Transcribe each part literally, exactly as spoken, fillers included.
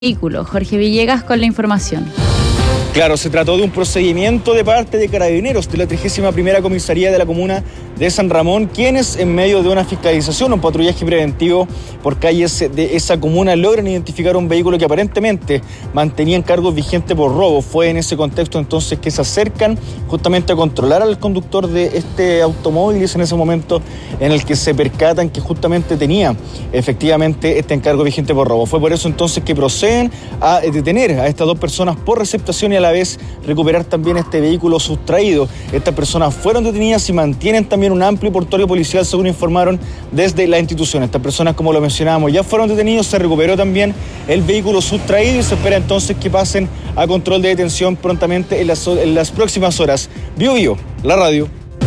vehículo. Jorge Villegas con la información. Claro, se trató de un procedimiento de parte de Carabineros de la trigésima primera Comisaría de la Comuna de San Ramón, quienes en medio de una fiscalización, un patrullaje preventivo por calles de esa comuna, logran identificar un vehículo que aparentemente mantenía cargos vigentes por robo. Fue en ese contexto entonces que se acercan justamente a controlar al conductor de este automóvil, y es en ese momento en el que se percatan que justamente tenía efectivamente este encargo vigente por robo. Fue por eso entonces que proceden a detener a estas dos personas por receptación y a la vez recuperar también este vehículo sustraído. Estas personas fueron detenidas y mantienen también un amplio portorio policial, según informaron desde la institución. Estas personas, como lo mencionábamos, ya fueron detenidos, se recuperó también el vehículo sustraído y se espera entonces que pasen a control de detención prontamente en las, en las próximas horas. Bio Bio, la radio.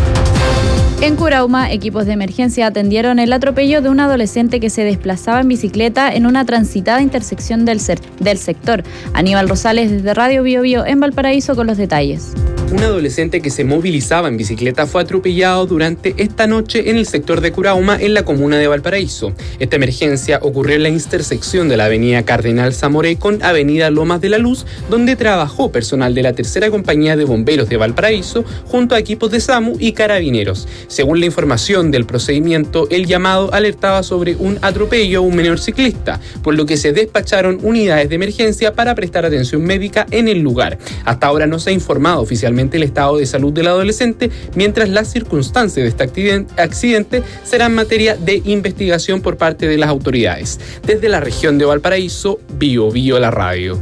En Curauma, equipos de emergencia atendieron el atropello de un adolescente que se desplazaba en bicicleta en una transitada intersección del, ser, del sector. Aníbal Rosales desde Radio Bio Bio en Valparaíso con los detalles. Un adolescente que se movilizaba en bicicleta fue atropellado durante esta noche en el sector de Curauma, en la comuna de Valparaíso. Esta emergencia ocurrió en la intersección de la avenida Cardenal Zamoré con avenida Lomas de la Luz, donde trabajó personal de la tercera compañía de bomberos de Valparaíso junto a equipos de SAMU y carabineros. Según la información del procedimiento, el llamado alertaba sobre un atropello a un menor ciclista, por lo que se despacharon unidades de emergencia para prestar atención médica en el lugar. Hasta ahora no se ha informado oficialmente el estado de salud del adolescente, mientras las circunstancias de este accidente serán materia de investigación por parte de las autoridades. Desde la región de Valparaíso, Bio Bio la radio.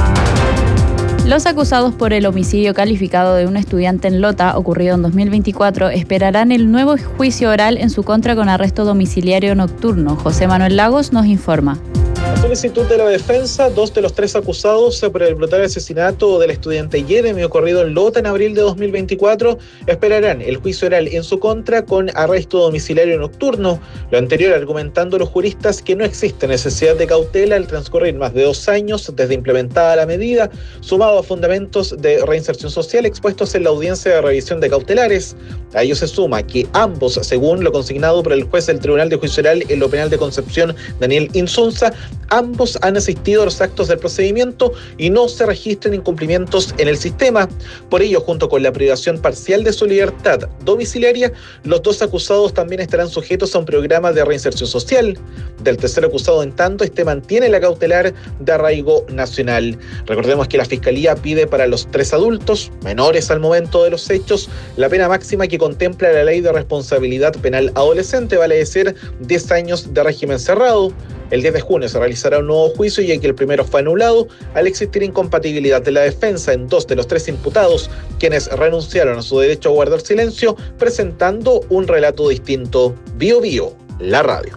Los acusados por el homicidio calificado de un estudiante en Lota, ocurrido en dos mil veinticuatro, esperarán el nuevo juicio oral en su contra con arresto domiciliario nocturno. José Manuel Lagos nos informa. A solicitud de la defensa, dos de los tres acusados por el brutal asesinato del estudiante Jeremy ocurrido en Lota en abril de dos mil veinticuatro esperarán el juicio oral en su contra con arresto domiciliario nocturno. Lo anterior argumentando los juristas que no existe necesidad de cautela al transcurrir más de dos años desde implementada la medida, sumado a fundamentos de reinserción social expuestos en la audiencia de revisión de cautelares. A ello se suma que ambos, según lo consignado por el juez del Tribunal de Juicio Oral en lo Penal de Concepción, Daniel Insunza, ambos han asistido a los actos del procedimiento y no se registran incumplimientos en el sistema. Por ello, junto con la privación parcial de su libertad domiciliaria, los dos acusados también estarán sujetos a un programa de reinserción social. Del tercer acusado, en tanto, este mantiene la cautelar de arraigo nacional. Recordemos que la Fiscalía pide para los tres adultos, menores al momento de los hechos, la pena máxima que contempla la Ley de Responsabilidad Penal Adolescente, vale decir diez años de régimen cerrado. El diez de junio se realizará un nuevo juicio, ya que el primero fue anulado al existir incompatibilidad de la defensa en dos de los tres imputados, quienes renunciaron a su derecho a guardar silencio, presentando un relato distinto. Bio Bio, la radio.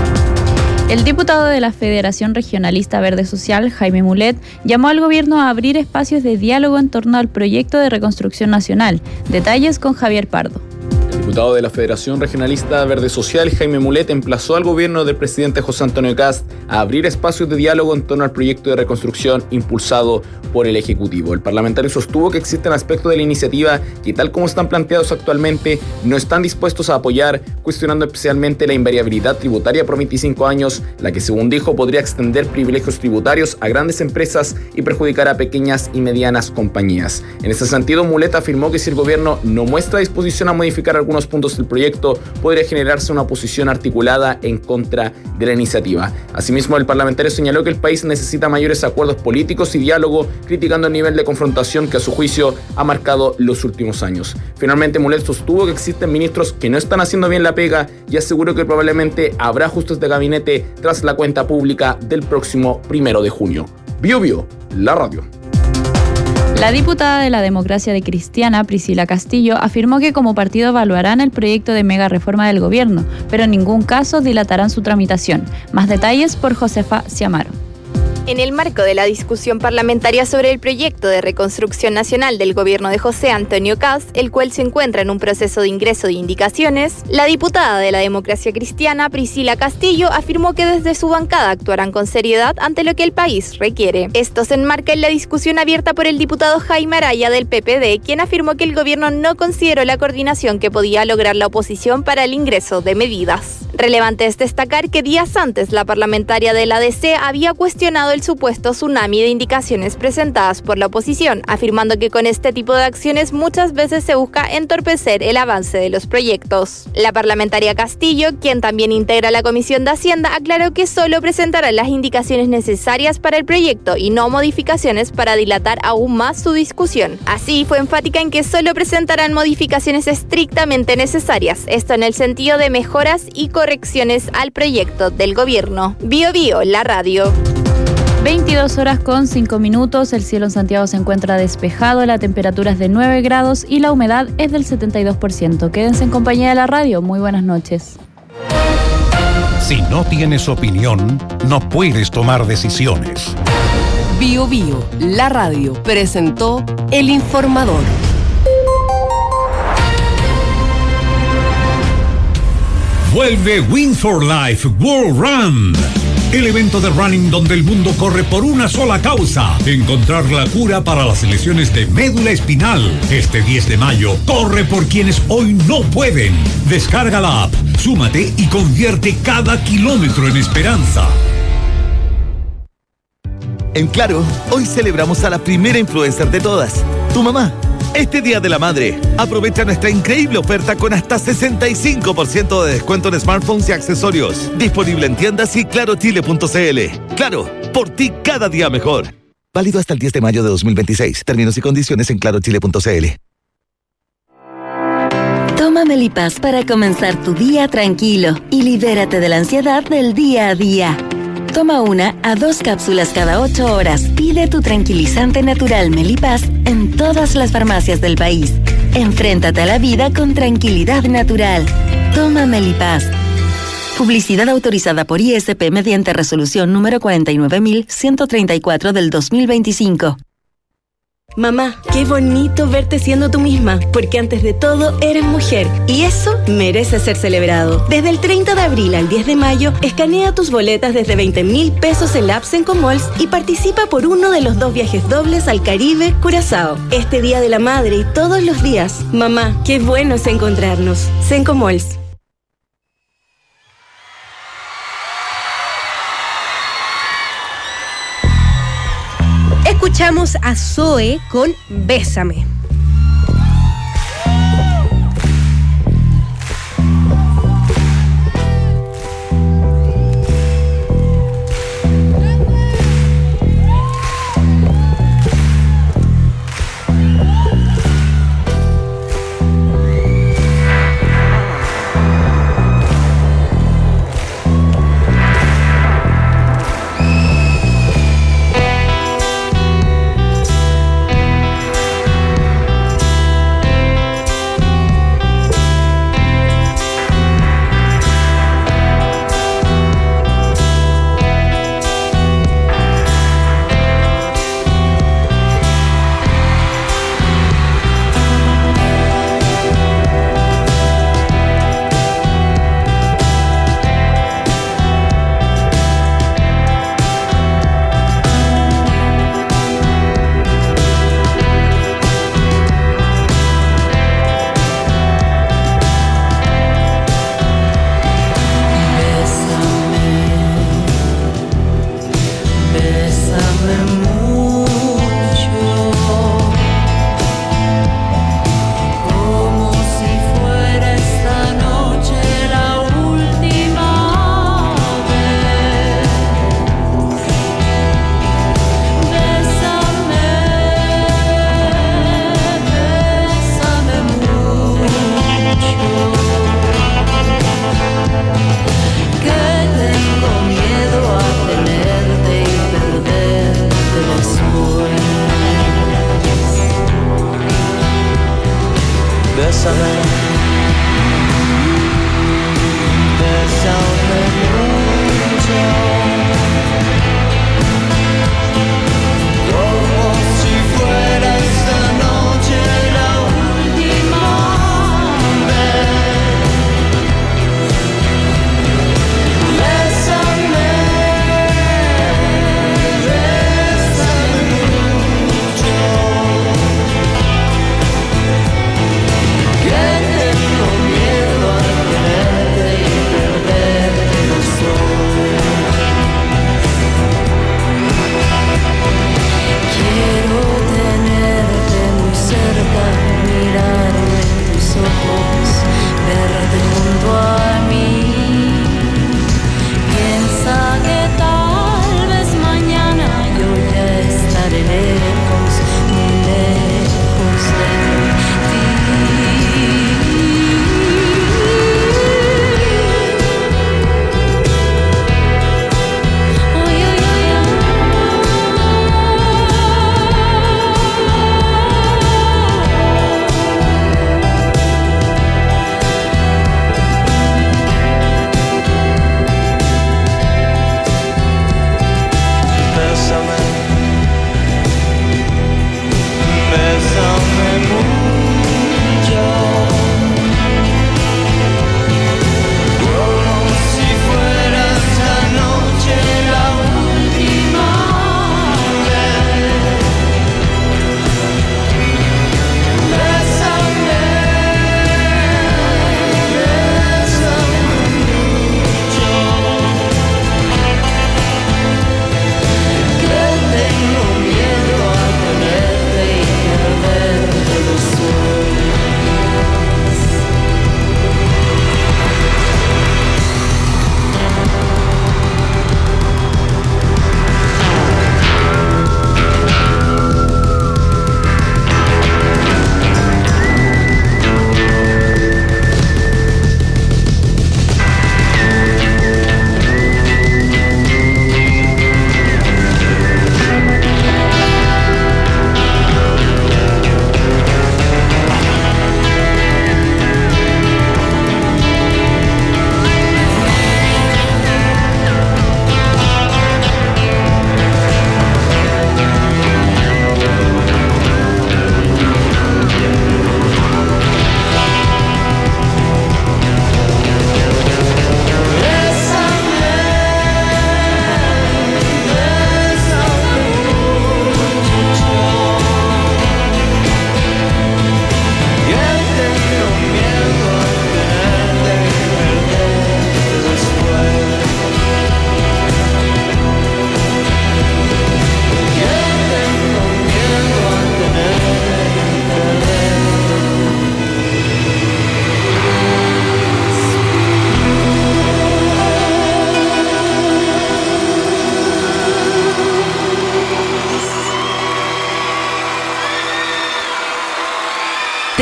El diputado de la Federación Regionalista Verde Social, Jaime Mulet, llamó al gobierno a abrir espacios de diálogo en torno al proyecto de reconstrucción nacional. Detalles con Javier Pardo. El diputado de la Federación Regionalista Verde Social, Jaime Mulet, emplazó al gobierno del presidente José Antonio Kast a abrir espacios de diálogo en torno al proyecto de reconstrucción impulsado por el Ejecutivo. El parlamentario sostuvo que existen aspectos de la iniciativa que, tal como están planteados actualmente, no están dispuestos a apoyar, cuestionando especialmente la invariabilidad tributaria por veinticinco años, la que, según dijo, podría extender privilegios tributarios a grandes empresas y perjudicar a pequeñas y medianas compañías. En ese sentido, Mulet afirmó que si el gobierno no muestra disposición a modificar algunos puntos del proyecto, podría generarse una posición articulada en contra de la iniciativa. Asimismo, el parlamentario señaló que el país necesita mayores acuerdos políticos y diálogo, criticando el nivel de confrontación que a su juicio ha marcado los últimos años. Finalmente, Mulet sostuvo que existen ministros que no están haciendo bien la pega y aseguró que probablemente habrá ajustes de gabinete tras la cuenta pública del próximo primero de junio. Bio Bio, la radio. La diputada de la Democracia de Cristiana, Priscila Castillo, afirmó que como partido evaluarán el proyecto de mega reforma del gobierno, pero en ningún caso dilatarán su tramitación. Más detalles por Josefa Ciamaro. En el marco de la discusión parlamentaria sobre el proyecto de reconstrucción nacional del gobierno de José Antonio Kast, el cual se encuentra en un proceso de ingreso de indicaciones, la diputada de la Democracia Cristiana, Priscila Castillo, afirmó que desde su bancada actuarán con seriedad ante lo que el país requiere. Esto se enmarca en la discusión abierta por el diputado Jaime Araya del P P D, quien afirmó que el gobierno no consideró la coordinación que podía lograr la oposición para el ingreso de medidas. Relevante es destacar que días antes la parlamentaria de la D C había cuestionado el supuesto tsunami de indicaciones presentadas por la oposición, afirmando que con este tipo de acciones muchas veces se busca entorpecer el avance de los proyectos. La parlamentaria Castillo, quien también integra la Comisión de Hacienda, aclaró que solo presentará las indicaciones necesarias para el proyecto y no modificaciones para dilatar aún más su discusión. Así, fue enfática en que solo presentarán modificaciones estrictamente necesarias, esto en el sentido de mejoras y correcciones al proyecto del gobierno. Bio Bio, la radio. veintidós horas con cinco minutos, el cielo en Santiago se encuentra despejado, la temperatura es de nueve grados y la humedad es del setenta y dos por ciento. Quédense en compañía de la radio, muy buenas noches. Si no tienes opinión, no puedes tomar decisiones. Bio Bio, la radio, presentó El Informador. Vuelve Win for Life World Run. El evento de running donde el mundo corre por una sola causa: encontrar la cura para las lesiones de médula espinal. Este diez de mayo, corre por quienes hoy no pueden. Descarga la app, súmate y convierte cada kilómetro en esperanza. En Claro, hoy celebramos a la primera influencer de todas, tu mamá. Este Día de la Madre, aprovecha nuestra increíble oferta con hasta sesenta y cinco por ciento de descuento en smartphones y accesorios. Disponible en tiendas y claro chile punto c l. Claro, por ti cada día mejor. Válido hasta el diez de mayo de dos mil veintiséis. Términos y condiciones en claro chile punto c l. Toma Melipaz para comenzar tu día tranquilo y libérate de la ansiedad del día a día. Toma una a dos cápsulas cada ocho horas. Pide tu tranquilizante natural Melipaz en todas las farmacias del país. Enfréntate a la vida con tranquilidad natural. Toma Melipaz. Publicidad autorizada por I S P mediante resolución número cuarenta y nueve mil ciento treinta y cuatro del dos mil veinticinco. Mamá, qué bonito verte siendo tú misma, porque antes de todo eres mujer y eso merece ser celebrado. Desde el treinta de abril al diez de mayo, escanea tus boletas desde veinte mil pesos en la app Sencomalls y participa por uno de los dos viajes dobles al Caribe, Curazao. Este Día de la Madre y todos los días. Mamá, qué bueno es encontrarnos. Sencomalls. Escuchamos a Zoe con Bésame.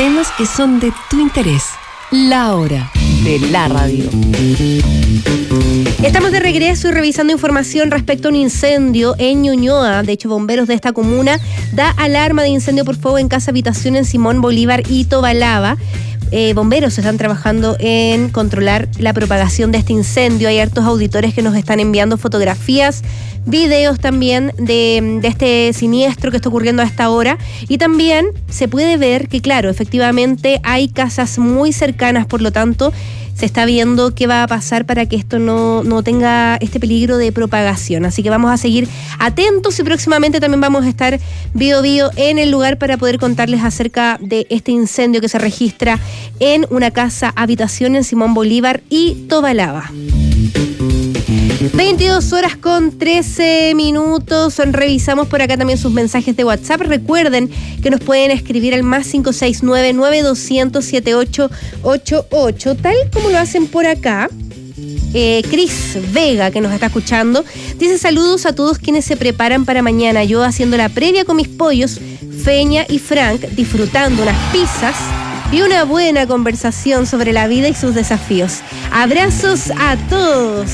temas que son de tu interés. La hora de la radio. Estamos de regreso y revisando información respecto a un incendio en Ñuñoa. De hecho, bomberos de esta comuna da alarma de incendio por fuego en casa habitación en Simón Bolívar y Tobalaba. Eh, bomberos están trabajando en controlar la propagación de este incendio. Hay hartos auditores que nos están enviando fotografías, videos también de, de este siniestro que está ocurriendo a esta hora. Y también se puede ver que, claro, efectivamente hay casas muy cercanas, por lo tanto se está viendo qué va a pasar para que esto no, no tenga este peligro de propagación. Así que vamos a seguir atentos y próximamente también vamos a estar Bio Bio en el lugar para poder contarles acerca de este incendio que se registra en una casa habitación en Simón Bolívar y Tobalaba. veintidós horas con trece minutos. Revisamos por acá también sus mensajes de WhatsApp. Recuerden que nos pueden escribir al más cinco seis nueve, nueve dos cero cero, siete ocho ocho ocho, tal como lo hacen por acá. Eh, Cris Vega, que nos está escuchando, dice: saludos a todos quienes se preparan para mañana. Yo haciendo la previa con mis pollos, Feña y Frank, disfrutando unas pizzas y una buena conversación sobre la vida y sus desafíos. Abrazos a todos.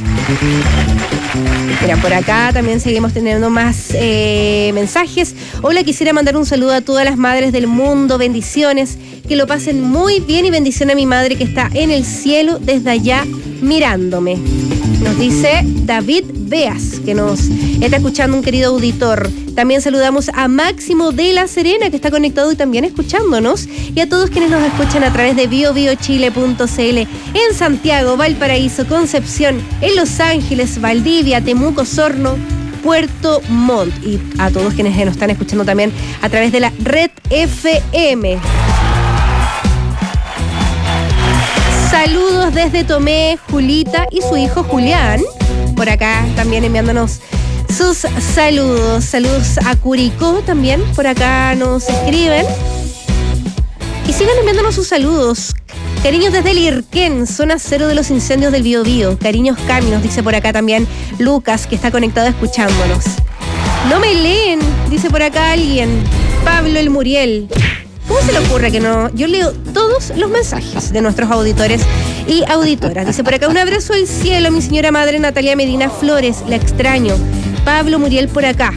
Mira, por acá también seguimos teniendo más eh, mensajes. Hola, quisiera mandar un saludo a todas las madres del mundo. Bendiciones, que lo pasen muy bien y bendición a mi madre que está en el cielo desde allá mirándome. Nos dice David Beas, que nos está escuchando, un querido auditor. También saludamos a Máximo de La Serena, que está conectado y también escuchándonos, y a todos quienes nos escuchan a través de bio bio chile punto c l en Santiago, Valparaíso, Concepción, en Los Ángeles, Valdivia, Temuco, Osorno, Puerto Montt, y a todos quienes nos están escuchando también a través de la Red F M. Saludos desde Tomé, Julita y su hijo Julián, por acá también enviándonos sus saludos. Saludos a Curicó también, por acá nos escriben. Y sigan enviándonos sus saludos. Cariños desde el Irquén, zona cero de los incendios del Biobío. Cariños Cami, nos dice por acá también Lucas, que está conectado escuchándonos. No me leen, dice por acá alguien. Pablo el Muriel. ¿Cómo se le ocurre que no? Yo leo todos los mensajes de nuestros auditores y auditoras. Dice por acá: un abrazo al cielo, mi señora madre Natalia Medina Flores, la extraño. Pablo Muriel por acá.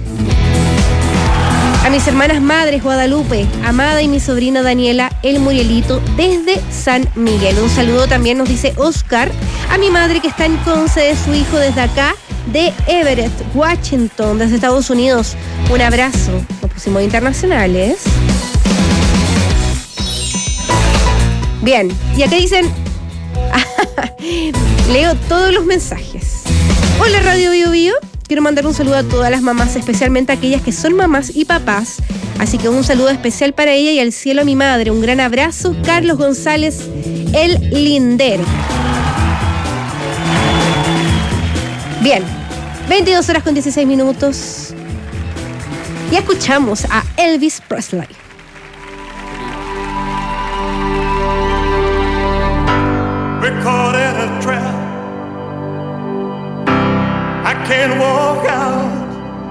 A mis hermanas madres Guadalupe, Amada, y mi sobrina Daniela, el Murielito, desde San Miguel. Un saludo también, nos dice Oscar, a mi madre que está en Conce de su hijo desde acá, de Everett, Washington, desde Estados Unidos. Un abrazo. Nos pusimos internacionales. Bien, y acá dicen, leo todos los mensajes. Hola Radio Bio Bio, quiero mandar un saludo a todas las mamás, especialmente a aquellas que son mamás y papás. Así que un saludo especial para ella y al cielo a mi madre. Un gran abrazo, Carlos González, el Linder. Bien, veintidós horas con dieciséis minutos. Y escuchamos a Elvis Presley. We're caught in a trap. I can't walk out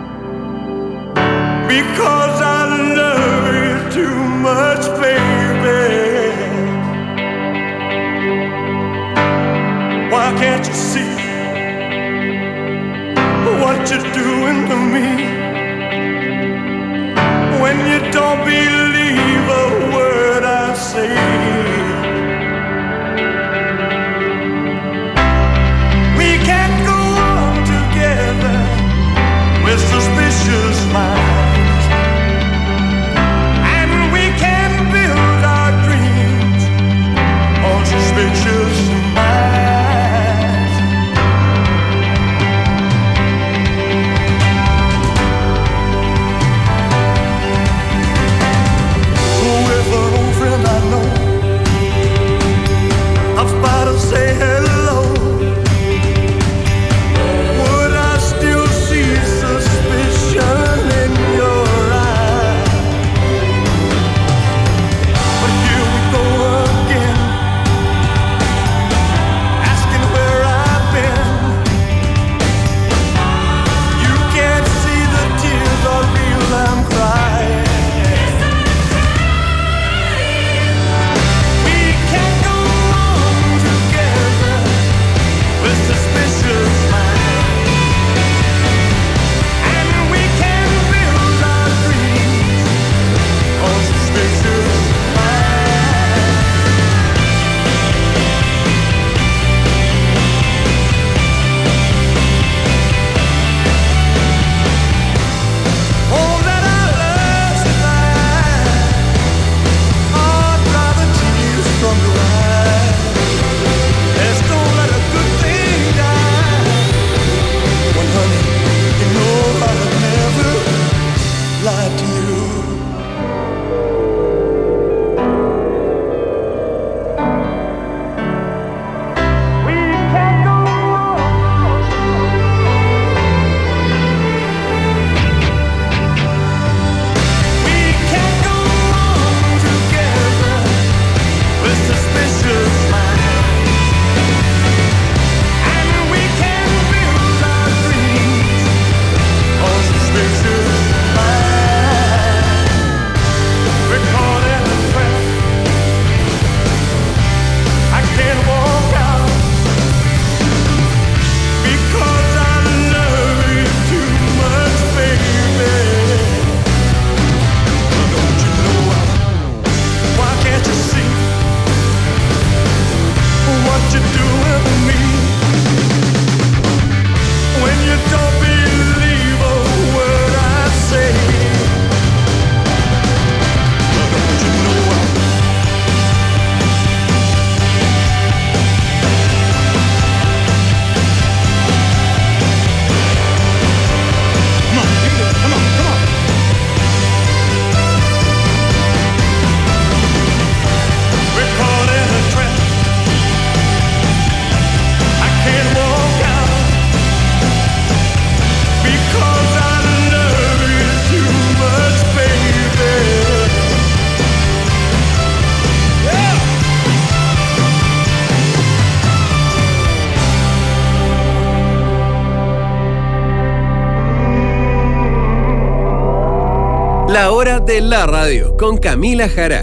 because I love you too much, baby. Why can't you see what you're doing to me when you don't believe a word I say? With suspicious minds, and we can build our dreams on suspicious minds. La hora de la radio con Camila Jara.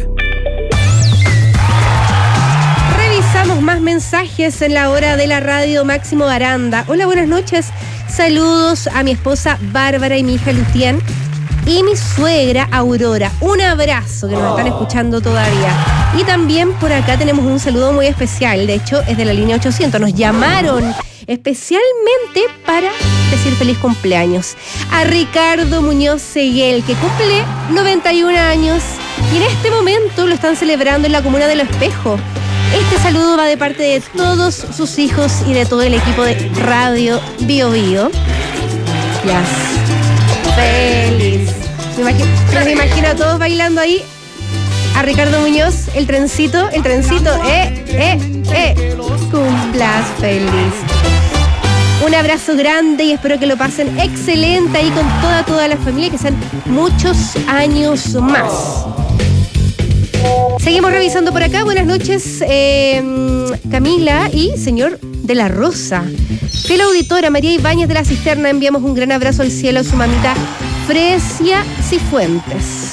Revisamos más mensajes en la hora de la radio. Máximo Aranda. Hola, buenas noches. Saludos a mi esposa Bárbara y mi hija Lucián y mi suegra Aurora. Un abrazo, que nos están escuchando todavía. Y también por acá tenemos un saludo muy especial. De hecho, es de la línea ochocientos. Nos llamaron especialmente para decir feliz cumpleaños a Ricardo Muñoz Seguel, que cumple noventa y un años y en este momento lo están celebrando en la comuna de Lo Espejo. Este saludo va de parte de todos sus hijos y de todo el equipo de Radio Bio Bio. Yes. Feliz. Me imagino, me imagino a todos bailando ahí. A Ricardo Muñoz, el trencito, el trencito, eh, eh, eh. Cumplas feliz. Un abrazo grande y espero que lo pasen excelente ahí con toda, toda la familia, que sean muchos años más. Seguimos revisando por acá. Buenas noches, eh, Camila y señor de la Rosa. Fiel auditora María Ibáñez de la Cisterna, enviamos un gran abrazo al cielo a su mamita Fresia Cifuentes.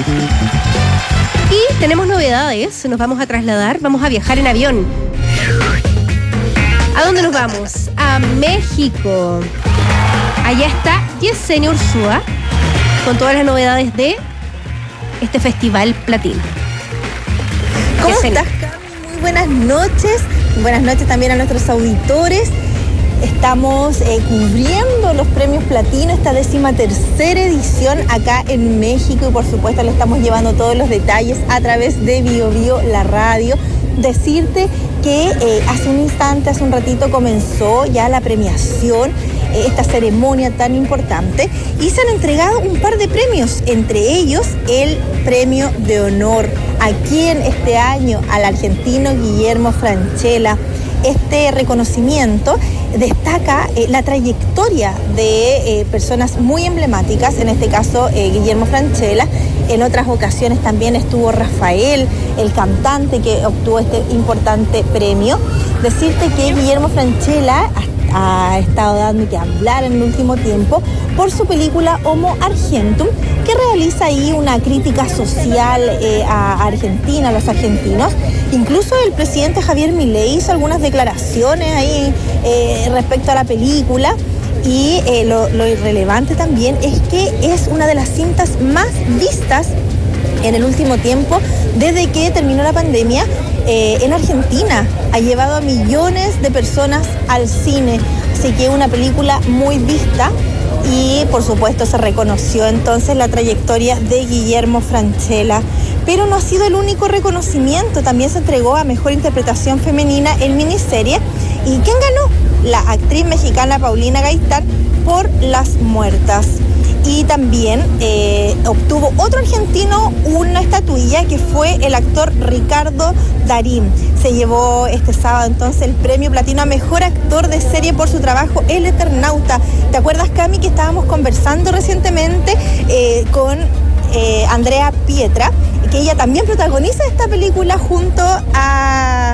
Y tenemos novedades, nos vamos a trasladar, vamos a viajar en avión. ¿A dónde nos vamos? A México. Allá está Yesenia Ursúa con todas las novedades de este Festival Platino. ¿Cómo Yesenia. Estás, Cami? Muy buenas noches. Buenas noches también a nuestros auditores. Estamos eh, cubriendo los premios Platino, esta décima tercera edición acá en México, y por supuesto le estamos llevando todos los detalles a través de Bio Bio, la radio. Decirte que eh, hace un instante, hace un ratito comenzó ya la premiación, eh, esta ceremonia tan importante, y se han entregado un par de premios, entre ellos el premio de honor. Aquí en este año al argentino Guillermo Francella. Este reconocimiento destaca eh, la trayectoria de eh, personas muy emblemáticas, en este caso eh, Guillermo Francella. En otras ocasiones también estuvo Rafael, el cantante que obtuvo este importante premio. Decirte que Guillermo Francella ha, ha estado dando que hablar en el último tiempo por su película Homo Argentum, que realiza ahí una crítica social eh, a Argentina, a los argentinos. Incluso el presidente Javier Milei hizo algunas declaraciones ahí eh, respecto a la película. Y eh, lo, lo irrelevante también es que es una de las cintas más vistas en el último tiempo desde que terminó la pandemia eh, en Argentina. Ha llevado a millones de personas al cine, así que es una película muy vista. Y por supuesto se reconoció entonces la trayectoria de Guillermo Francella. Pero no ha sido el único reconocimiento, también se entregó a Mejor Interpretación Femenina en Miniserie. ¿Y quién ganó? La actriz mexicana Paulina Gaitán por Las Muertas. Y también eh, obtuvo otro argentino una estatuilla, que fue el actor Ricardo Darín. Se llevó este sábado entonces el premio Platino a Mejor Actor de Serie por su trabajo El Eternauta. ¿Te acuerdas, Cami, que estábamos conversando recientemente eh, con eh, Andrea Pietra, que ella también protagoniza esta película junto a...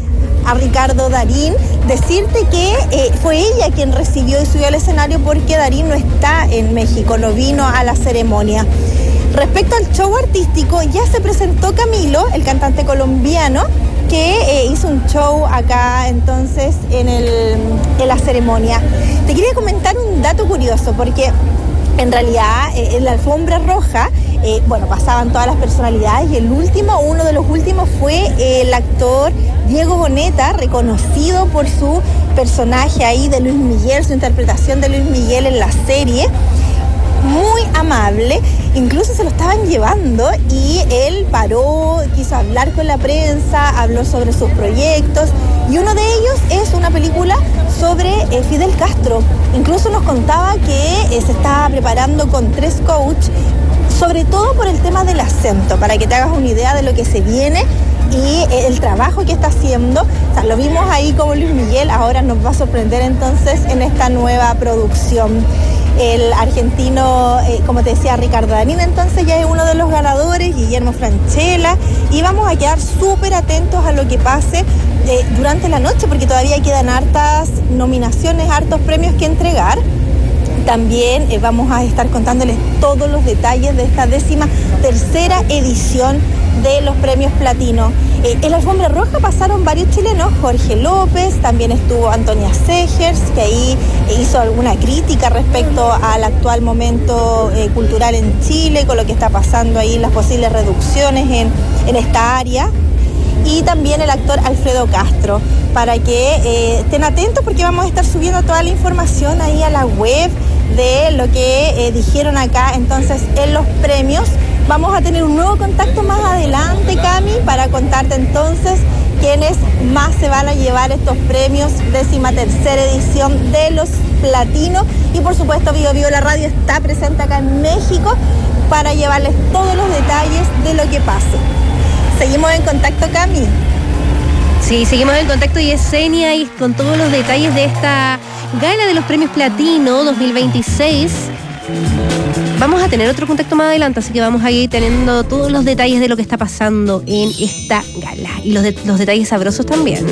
a Ricardo Darín? Decirte que eh, fue ella quien recibió y subió al escenario porque Darín no está en México, no vino a la ceremonia. Respecto al show artístico, ya se presentó Camilo, el cantante colombiano, que eh, hizo un show acá entonces en, el, en la ceremonia. Te quería comentar un dato curioso, porque en realidad eh, en la alfombra roja Eh, bueno, pasaban todas las personalidades, y el último, uno de los últimos fue el actor Diego Boneta, reconocido por su personaje ahí de Luis Miguel, su interpretación de Luis Miguel en la serie. Muy amable, incluso se lo estaban llevando y él paró, quiso hablar con la prensa, habló sobre sus proyectos, y uno de ellos es una película sobre eh, Fidel Castro. Incluso nos contaba que eh, se estaba preparando con tres coaches, sobre todo por el tema del acento, para que te hagas una idea de lo que se viene y el trabajo que está haciendo. O sea, lo vimos ahí como Luis Miguel, ahora nos va a sorprender entonces en esta nueva producción. El argentino, eh, como te decía, Ricardo Darín, entonces ya es uno de los ganadores, Guillermo Francella, y vamos a quedar súper atentos a lo que pase eh, durante la noche, porque todavía quedan hartas nominaciones, hartos premios que entregar. También eh, vamos a estar contándoles todos los detalles de esta décima tercera edición de los premios Platino. Eh, en la alfombra roja pasaron varios chilenos, Jorge López, también estuvo Antonia Segers, que ahí hizo alguna crítica respecto al actual momento eh, cultural en Chile, con lo que está pasando ahí, las posibles reducciones en, en esta área. Y también el actor Alfredo Castro, para que eh, estén atentos porque vamos a estar subiendo toda la información ahí a la web de lo que eh, dijeron acá entonces en los premios. Vamos a tener un nuevo contacto más adelante, Cami, para contarte entonces quiénes más se van a llevar estos premios, décima tercera edición de los Platinos. Y por supuesto, Bio Bio, la radio está presente acá en México para llevarles todos los detalles de lo que pase. Seguimos en contacto, Cami. Sí, seguimos en contacto y Yesenia y con todos los detalles de esta gala de los premios Platino dos mil veintiséis. Vamos a tener otro contacto más adelante, así que vamos a ir teniendo todos los detalles de lo que está pasando en esta gala y los, de, los detalles sabrosos también.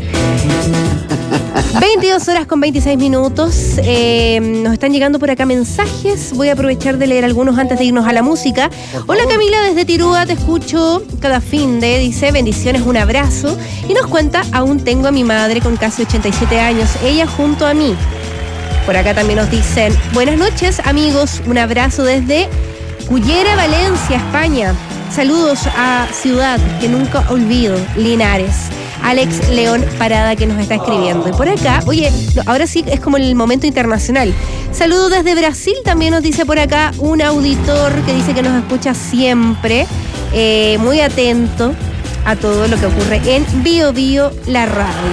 veintidós horas con veintiséis minutos. Eh, nos están llegando por acá mensajes. Voy a aprovechar de leer algunos antes de irnos a la música. Hola Camila, desde Tirúa te escucho cada fin de, dice, bendiciones, un abrazo. Y nos cuenta, aún tengo a mi madre con casi ochenta y siete años, ella junto a mí. Por acá también nos dicen, buenas noches amigos, un abrazo desde Cullera, Valencia, España. Saludos a Ciudad, que nunca olvido, Linares. Alex León Parada que nos está escribiendo. Y por acá, oye, ahora sí es como el momento internacional. Saludos desde Brasil, también nos dice por acá un auditor que dice que nos escucha siempre, eh, muy atento a todo lo que ocurre en Bio Bio, la radio.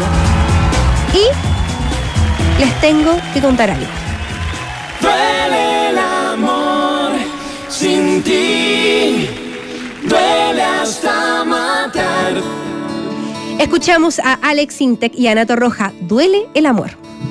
Y les tengo que contar algo. Duele el amor sin ti, duele hasta matar. Escuchamos a Alex Intec y Ana Torroja, Duele el amor.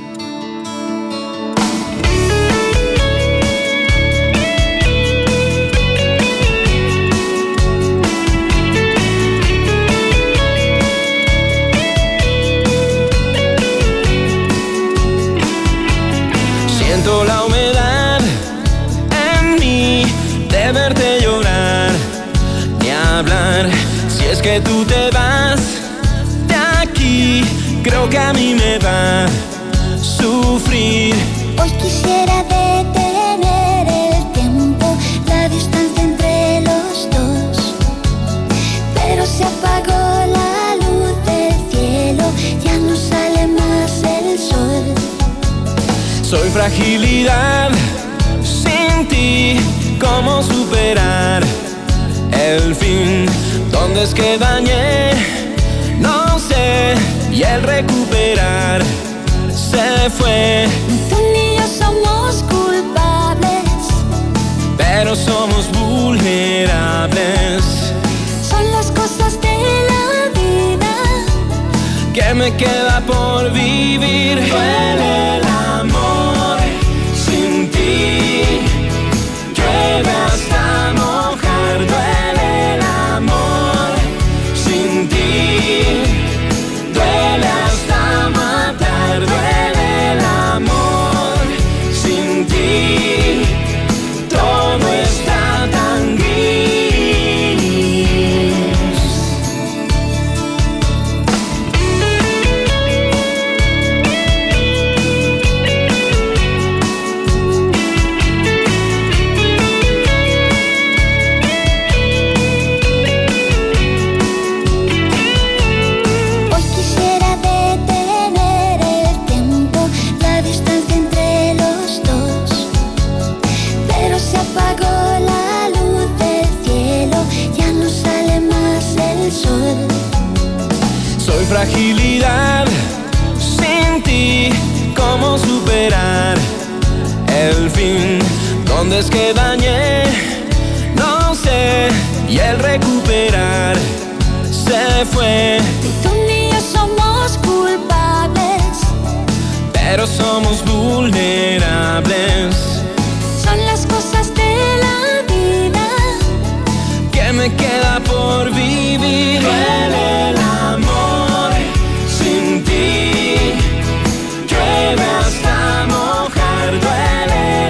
Siento la humedad en mí de verte llorar, ni hablar. Si es que tú te vas de aquí, creo que a mí me va a sufrir. Hoy quisiera detener el tiempo, la distancia entre los dos, pero se apagó la luz del cielo, ya no sale más el sol. Soy fragilidad sin ti, ¿cómo superar el fin? ¿Dónde es que dañé? No sé, y el recuperar se fue. Tú ni yo somos culpables, pero somos vulnerables. son las cosas de la vida. ¿Qué me queda por vivir? Duele el amor sin ti, llueve hasta mojar. Duele el amor sin ti, duele hasta matar. Duele el amor sin ti, todo está tan gris. Hoy quisiera detener el tiempo, la distancia entre los dos, pero se apagó la luz del cielo, ya no sale más el sol. Soy fragilidad sin ti, ¿cómo superar el fin? ¿Dónde es que dañé? No sé, y el recuperar se fue. Tú ni yo somos culpables, Pero somos vulnerables. son las cosas de la vida. ¿Qué me queda por vivir? Duele el amor sin ti, llueve hasta mojar. Duele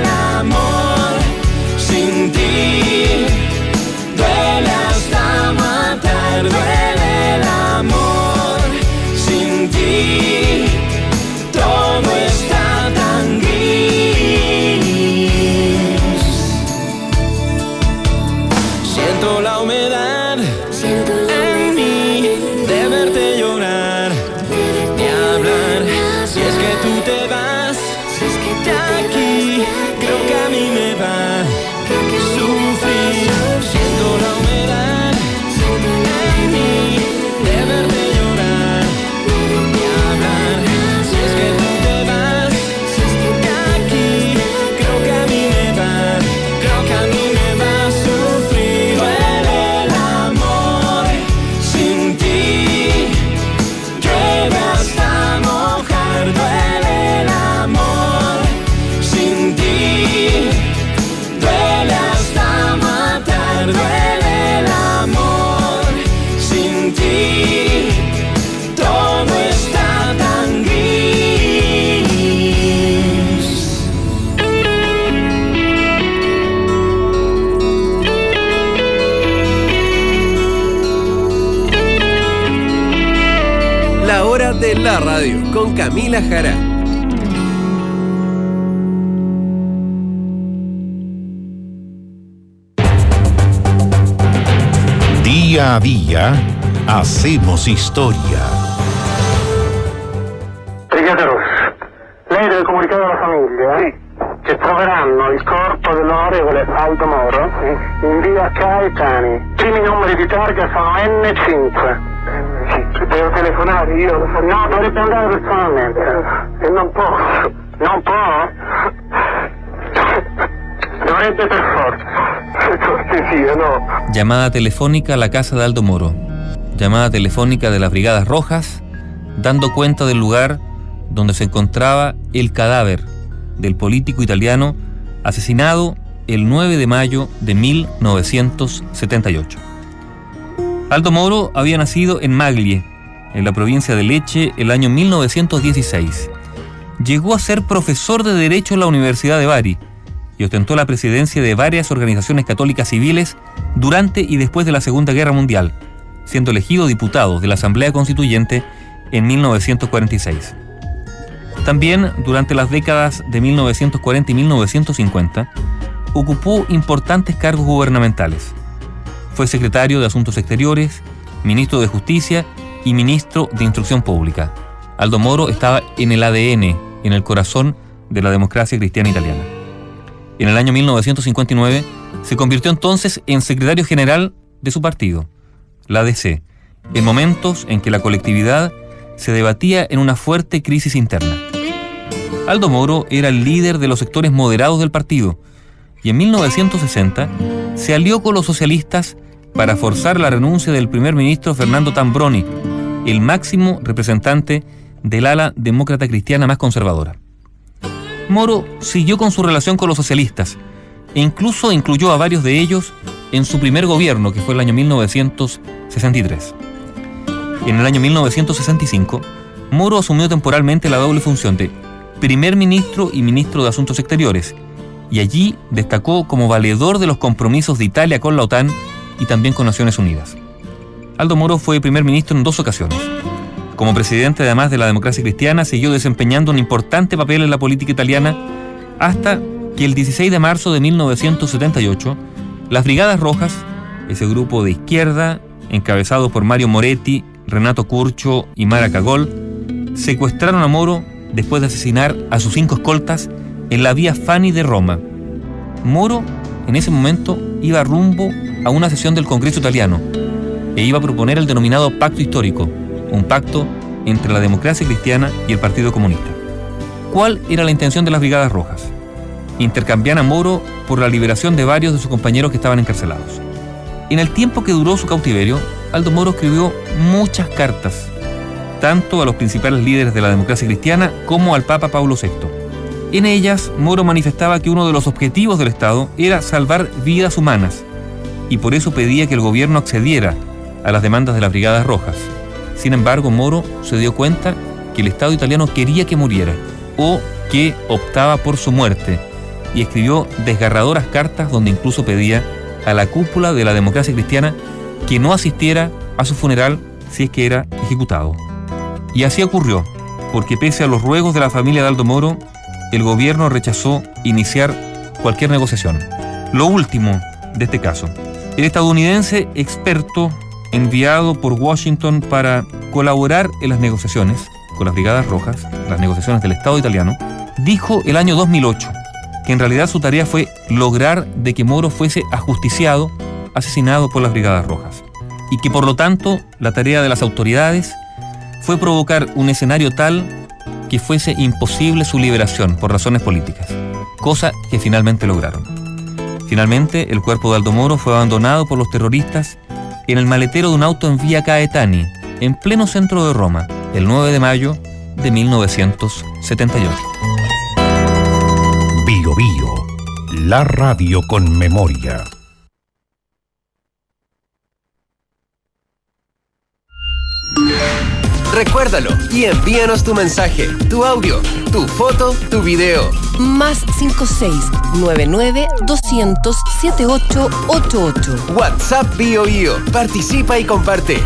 Siento la humedad en mí de verte llorar, ni hablar. Si es que tú te vas de aquí, creo que a mí me va a sufrir. Siento la humedad en mí de verte llorar, ni hablar. Si es que tú te vas de aquí, creo que a mí me va, creo que a mí me va a sufrir. Duele el amor sin ti, llueve hasta mojar. Duele el amor sin ti, duele hasta matar. Duele el amor sin ti, todo está tan gris. La hora de la radio con Camila Jara. Día a día hacemos historia. Brigadier, lei deve comunicare alla famiglia sì. che troveranno il corpo dell'onorevole Aldo Moro sì. in via Caetani. I primi numeri di targa sono enne cinque. Devo telefonare io? Lo so. No, dovrebbe andare personalmente. E non posso. Non può? Dovrebbe per forza. Cortesia, no. Llamada telefónica a la casa de Aldo Moro. Llamada telefónica de las Brigadas Rojas, dando cuenta del lugar donde se encontraba el cadáver del político italiano asesinado el nueve de mayo de mil novecientos setenta y ocho. Aldo Moro había nacido en Maglie, en la provincia de Lecce, el año mil novecientos dieciséis. Llegó a ser profesor de Derecho en la Universidad de Bari y ostentó la presidencia de varias organizaciones católicas civiles durante y después de la Segunda Guerra Mundial, siendo elegido diputado de la Asamblea Constituyente en mil novecientos cuarenta y seis. También, durante las décadas de mil novecientos cuarenta y mil novecientos cincuenta, ocupó importantes cargos gubernamentales. Fue secretario de Asuntos Exteriores, ministro de Justicia y ministro de Instrucción Pública. Aldo Moro estaba en el A D N, en el corazón de la democracia cristiana italiana. En el año mil novecientos cincuenta y nueve se convirtió entonces en secretario general de su partido, la A D C, en momentos en que la colectividad se debatía en una fuerte crisis interna. Aldo Moro era el líder de los sectores moderados del partido y en mil novecientos sesenta se alió con los socialistas para forzar la renuncia del primer ministro Fernando Tambroni, el máximo representante del ala demócrata cristiana más conservadora. Moro siguió con su relación con los socialistas e incluso incluyó a varios de ellos en su primer gobierno, que fue el año mil novecientos sesenta y tres. En el año mil novecientos sesenta y cinco, Moro asumió temporalmente la doble función de primer ministro y ministro de Asuntos Exteriores, y allí destacó como valedor de los compromisos de Italia con la OTAN y también con Naciones Unidas. Aldo Moro fue primer ministro en dos ocasiones. Como presidente, además de la democracia cristiana, siguió desempeñando un importante papel en la política italiana hasta que el dieciséis de marzo de mil novecientos setenta y ocho, las Brigadas Rojas, ese grupo de izquierda encabezado por Mario Moretti, Renato Curcio y Mara Cagol, secuestraron a Moro después de asesinar a sus cinco escoltas en la vía Fani de Roma. Moro, en ese momento, iba rumbo a una sesión del Congreso italiano e iba a proponer el denominado Pacto Histórico, un pacto entre la democracia cristiana y el Partido Comunista. ¿Cuál era la intención de las Brigadas Rojas? Intercambiar a Moro por la liberación de varios de sus compañeros que estaban encarcelados. En el tiempo que duró su cautiverio, Aldo Moro escribió muchas cartas, tanto a los principales líderes de la democracia cristiana como al Papa Pablo sexto. En ellas, Moro manifestaba que uno de los objetivos del Estado era salvar vidas humanas, y por eso pedía que el gobierno accediera a las demandas de las Brigadas Rojas. Sin embargo, Moro se dio cuenta que el Estado italiano quería que muriera, o que optaba por su muerte, y escribió desgarradoras cartas donde incluso pedía a la cúpula de la democracia cristiana que no asistiera a su funeral si es que era ejecutado. Y así ocurrió, porque pese a los ruegos de la familia de Aldo Moro, el gobierno rechazó iniciar cualquier negociación. Lo último de este caso, El estadounidense experto enviado por Washington para colaborar en las negociaciones con las Brigadas Rojas, las negociaciones del Estado italiano, dijo el año dos mil ocho que en realidad su tarea fue lograr de que Moro fuese ajusticiado, asesinado por las Brigadas Rojas, y que por lo tanto la tarea de las autoridades fue provocar un escenario tal que fuese imposible su liberación por razones políticas, cosa que finalmente lograron. Finalmente, el cuerpo de Aldo Moro fue abandonado por los terroristas en el maletero de un auto en Vía Caetani, en pleno centro de Roma, el nueve de mayo de mil novecientos setenta y ocho. Bio Bio, la radio con memoria. Recuérdalo y envíanos tu mensaje, tu audio, tu foto, tu video. Más cinco seis nueve nueve doscientos setenta y ocho ochenta y ocho. WhatsApp Bio Bio. Participa y comparte.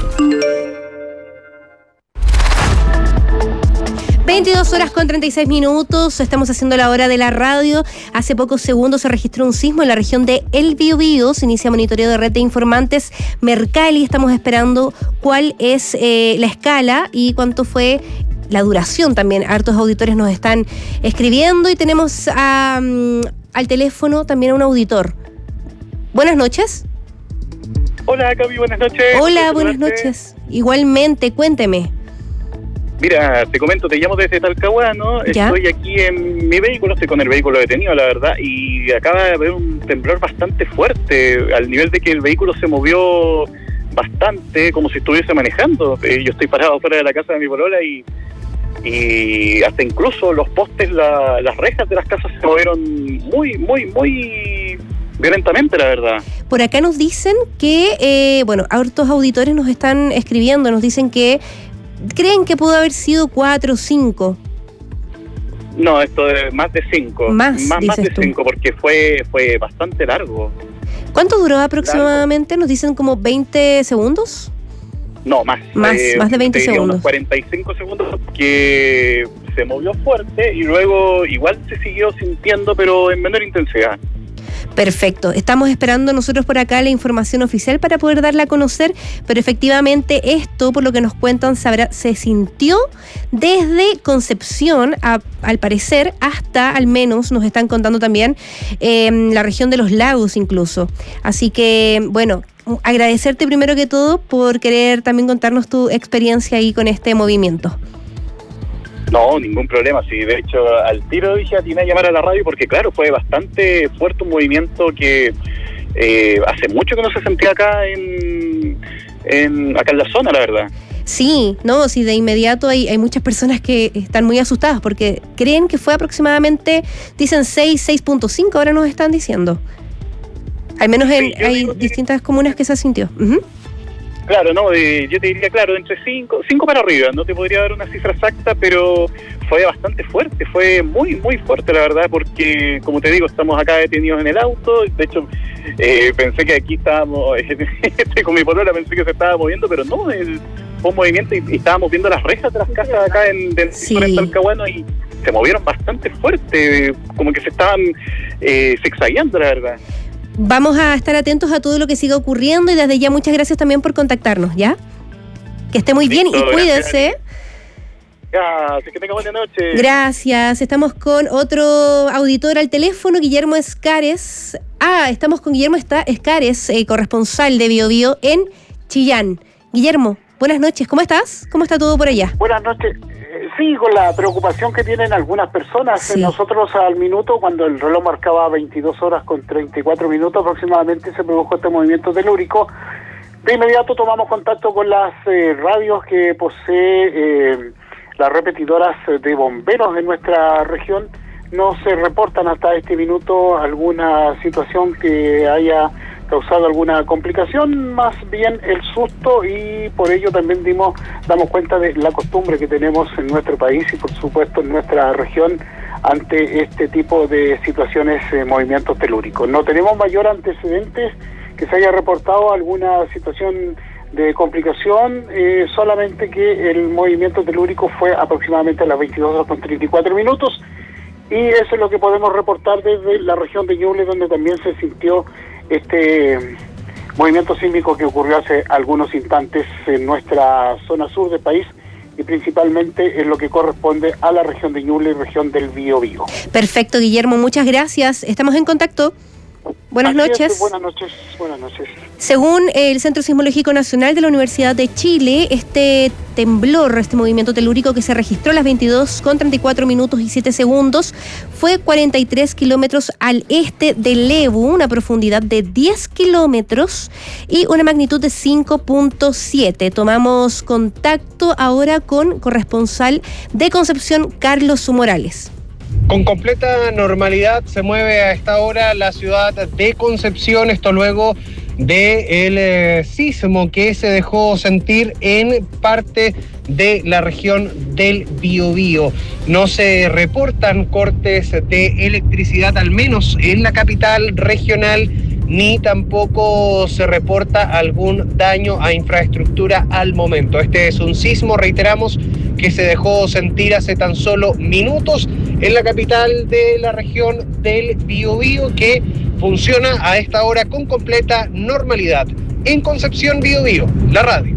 veintidós horas con treinta y seis minutos, estamos haciendo la hora de la radio. Hace pocos segundos se registró un sismo en la región de El Biobío, se inicia monitoreo de red de informantes Mercalli. Estamos esperando cuál es eh, la escala y cuánto fue la duración también. Hartos auditores nos están escribiendo y tenemos a, um, al teléfono también a un auditor. Buenas noches. Hola, Cami, buenas noches. Hola, buenas noches. Igualmente, cuénteme. Mira, te comento, te llamo desde Talcahuano, ¿Ya? Estoy aquí en mi vehículo, estoy con el vehículo detenido, la verdad, y acaba de haber un temblor bastante fuerte, al nivel de que el vehículo se movió bastante, como si estuviese manejando. Eh, yo estoy parado fuera de la casa de mi polola y, y hasta incluso los postes, la, las rejas de las casas se movieron muy, muy, muy violentamente, la verdad. Por acá nos dicen que, eh, bueno, hartos auditores nos están escribiendo, nos dicen que creen que pudo haber sido cuatro o cinco. No, esto es más de cinco. Más, más, más de tú. cinco, porque fue fue bastante largo. ¿Cuánto duró aproximadamente? Nos dicen como veinte segundos. No, más. Más, eh, más de veinte te diría segundos. Unos cuarenta y cinco segundos que se movió fuerte y luego igual se siguió sintiendo, pero en menor intensidad. Perfecto. Estamos esperando nosotros por acá la información oficial para poder darla a conocer, pero efectivamente esto, por lo que nos cuentan, sabrá, se sintió desde Concepción, a, al parecer, hasta, al menos, nos están contando también, eh, la región de los lagos incluso. Así que, bueno, agradecerte primero que todo por querer también contarnos tu experiencia ahí con este movimiento. No, ningún problema. Sí, de hecho, al tiro dije atiné a llamar a la radio porque, claro, fue bastante fuerte, un movimiento que eh, hace mucho que no se sentía acá en, en acá en la zona, la verdad. Sí, no, sí, de inmediato hay, hay muchas personas que están muy asustadas porque creen que fue aproximadamente, dicen seis, seis punto cinco, ahora nos están diciendo. Al menos en, Sí, hay distintas comunas que se sintió. Uh-huh. Claro, no, eh, yo te diría, claro, entre cinco, cinco para arriba, no te podría dar una cifra exacta, pero fue bastante fuerte, fue muy, muy fuerte, la verdad, porque, como te digo, estamos acá detenidos en el auto, de hecho, eh, pensé que aquí estábamos, eh, con mi polola pensé que se estaba moviendo, pero no, el, fue un movimiento y, y estábamos viendo las rejas de las casas acá en, del Sí. en Talcahuano y se movieron bastante fuerte, como que se estaban eh, zigzagueando, la verdad. Vamos a estar atentos a todo lo que siga ocurriendo y desde ya muchas gracias también por contactarnos, ¿ya? Que esté muy bien y Listo, cuídese. Gracias, que tenga buena noche. Gracias. Estamos con otro auditor al teléfono, Guillermo Escares. Ah, estamos con Guillermo Escares, eh, corresponsal de Bio Bio en Chillán. Guillermo, buenas noches. ¿Cómo estás? ¿Cómo está todo por allá? Buenas noches. Eh, Sí, con la preocupación que tienen algunas personas. Sí. Nosotros al minuto, cuando el reloj marcaba veintidós horas con treinta y cuatro minutos aproximadamente, se produjo este movimiento telúrico. De inmediato tomamos contacto con las eh, radios que posee eh, las repetidoras de bomberos de nuestra región. No se reportan hasta este minuto alguna situación que haya causado alguna complicación, más bien el susto, y por ello también dimos damos cuenta de la costumbre que tenemos en nuestro país y por supuesto en nuestra región ante este tipo de situaciones, eh, movimientos telúricos. No tenemos mayor antecedentes que se haya reportado alguna situación de complicación, eh, solamente que el movimiento telúrico fue aproximadamente a las veintidós horas con treinta y cuatro minutos, y eso es lo que podemos reportar desde la región de Ñuble, donde también se sintió este movimiento sísmico que ocurrió hace algunos instantes en nuestra zona sur del país y principalmente en lo que corresponde a la región de Ñuble y región del Biobío. Perfecto, Guillermo, muchas gracias. Estamos en contacto. Buenas Así noches. Es, buenas noches. Buenas noches. Según el Centro Sismológico Nacional de la Universidad de Chile, este temblor, este movimiento telúrico que se registró a las veintidós con treinta y cuatro minutos y siete segundos, fue cuarenta y tres kilómetros al este de Lebu, una profundidad de diez kilómetros y una magnitud de cinco punto siete. Tomamos contacto ahora con corresponsal de Concepción, Carlos Morales. Con completa normalidad se mueve a esta hora la ciudad de Concepción, esto luego del eh, sismo que se dejó sentir en parte de la región del Biobío. No se reportan cortes de electricidad, al menos en la capital regional, ni tampoco se reporta algún daño a infraestructura al momento. Este es un sismo, reiteramos, que se dejó sentir hace tan solo minutos en la capital de la región del Biobío, que funciona a esta hora con completa normalidad. En Concepción, Biobío, la radio.